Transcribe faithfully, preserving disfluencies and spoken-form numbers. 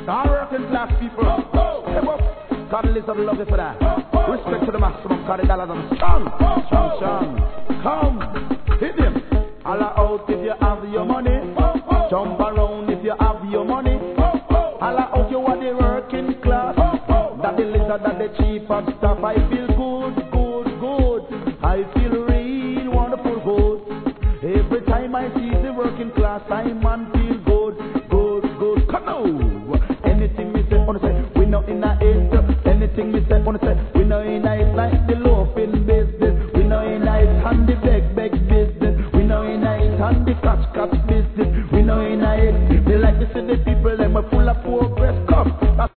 All working class people. Step up. God listen, love you for that. Respect to the maximum. Cause the dollars are strong. Strong, strong. Come. Hit him. Holla out if you have your money. Jump around if you have your money. Holla out you are the working class. That the lizard, that the cheap and stuff. I feel good, good, good. I feel real wonderful good. Every time I see the working class, I man feel good, good, good. Come on. Anything me say, wanna say, we know in a it. Anything me say, wanna say, we know in a it. Like the loafing biz.